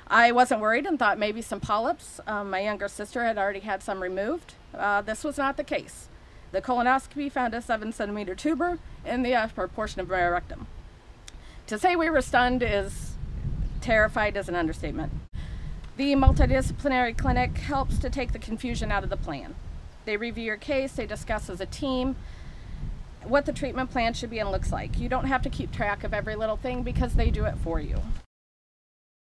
I wasn't worried and thought maybe some polyps. My younger sister had already had some removed. This was not the case. The colonoscopy found a 7-centimeter tumor in the upper portion of my rectum. To say we were stunned is terrified is an understatement. The multidisciplinary clinic helps to take the confusion out of the plan. They review your case, they discuss as a team what the treatment plan should be and looks like. You don't have to keep track of every little thing because they do it for you.